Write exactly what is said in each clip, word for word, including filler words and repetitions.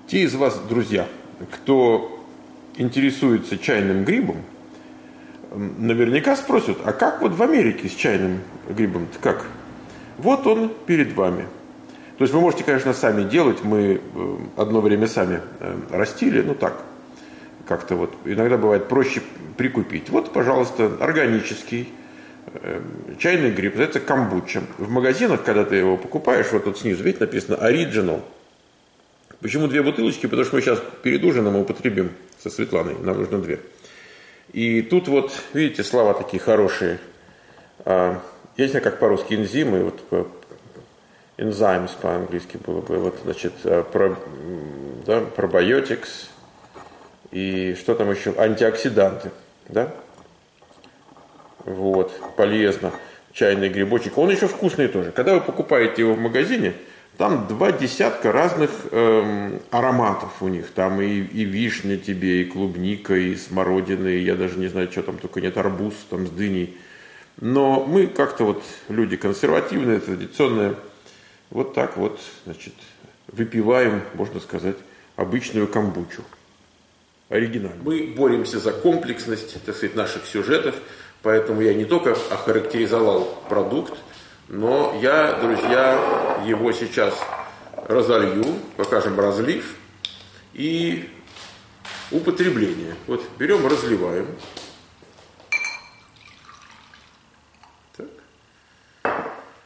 Те из вас, друзья, кто интересуется чайным грибом, наверняка спросят, а как вот в Америке с чайным грибом-то как? Вот он перед вами. То есть вы можете, конечно, сами делать. Мы одно время сами растили, ну так, как-то вот. Иногда бывает проще прикупить. Вот, пожалуйста, органический чайный гриб, это камбуча. В магазинах, когда ты его покупаешь, вот тут снизу, видите, написано Original. Почему две бутылочки? Потому что мы сейчас перед ужином употребим со Светланой, нам нужно две. И тут вот, видите, слова такие хорошие. Я не знаю, как по-русски энзимы, вот enzymes по-английски было бы, вот, значит, про, да, probiotics и что там еще, антиоксиданты, да? Вот, полезно. Чайный грибочек. Он еще вкусный тоже. Когда вы покупаете его в магазине, там два десятка разных эм, ароматов у них. Там и, и вишня тебе, и клубника, и смородина, и я даже не знаю, что там только нет, арбуз там с дыней. Но мы как-то вот люди консервативные, традиционные, вот так вот, значит, выпиваем, можно сказать, обычную камбучу. Оригинально. Мы боремся за комплексность, так сказать, наших сюжетов. Поэтому я не только охарактеризовал продукт, но я, друзья, его сейчас разолью, покажем разлив и употребление. Вот берем, разливаем. Так.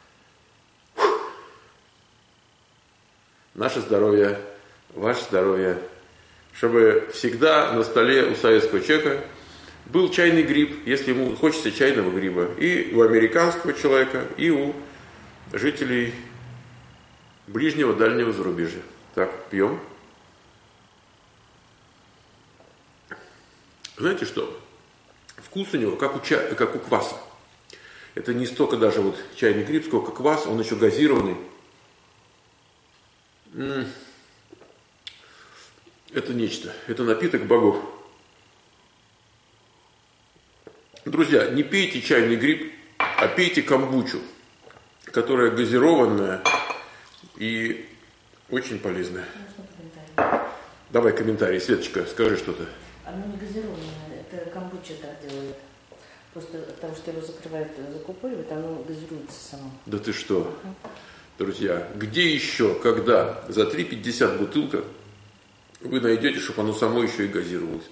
Наше здоровье, ваше здоровье, чтобы всегда на столе у советского человека был чайный гриб, если ему хочется чайного гриба. И у американского человека, и у жителей ближнего, дальнего зарубежья. Так, пьем. Знаете что? Вкус у него как у, ча... как у кваса. Это не столько даже вот чайный гриб, сколько квас, он еще газированный. М-м. Это нечто. Это напиток богов. Друзья, не пейте чайный гриб, а пейте камбучу, которая газированная и очень полезная. Комментарий. Давай комментарий. Светочка, скажи что-то. Оно не газированное, это камбуча так делает. Просто потому что его закрывают, закупоривают, оно газируется само. Да ты что? Uh-huh. Друзья, где еще, когда за три пятьдесят бутылка вы найдете, чтобы оно само еще и газировалось?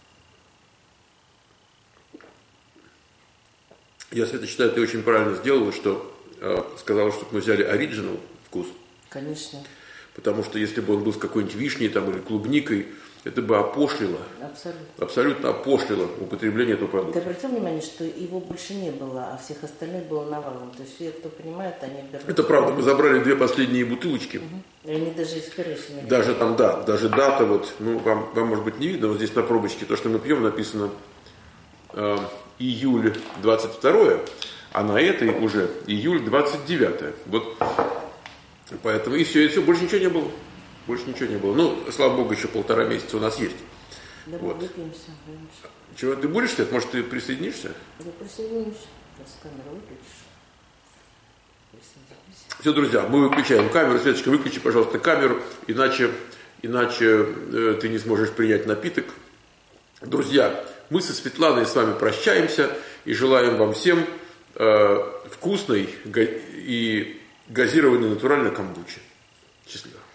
Я, Света, считаю, ты очень правильно сделала, что э, сказала, чтобы мы взяли оригинал вкус. Конечно. Потому что если бы он был с какой-нибудь вишней там, или клубникой, это бы опошлило. Абсолютно. Абсолютно опошлило употребление этого продукта. Ты обратил внимание, что его больше не было, а всех остальных было навалом. То есть все, кто понимает, они... Это правда. Мы забрали две последние бутылочки. Угу. И они даже expiration. Даже там, да, даже дата вот, ну, вам, вам может быть не видно, вот здесь на пробочке, то, что мы пьем, написано... Э, июль двадцать второе, а на этой уже июль двадцать девятое. Вот. Поэтому и все, и все, больше ничего не было. Больше ничего не было. Ну, слава богу, еще полтора месяца у нас есть. Да, вот. выпьемся. Чего, ты будешь, Свет? Может, ты присоединишься? Я присоединюсь. Сейчас камеру выключишь. Присоединюсь. Все, друзья, мы выключаем камеру. Светочка, выключи, пожалуйста, камеру, иначе, иначе э, ты не сможешь принять напиток. Друзья, мы со Светланой с вами прощаемся и желаем вам всем э, вкусной и газированной натуральной камбучи. Счастливо.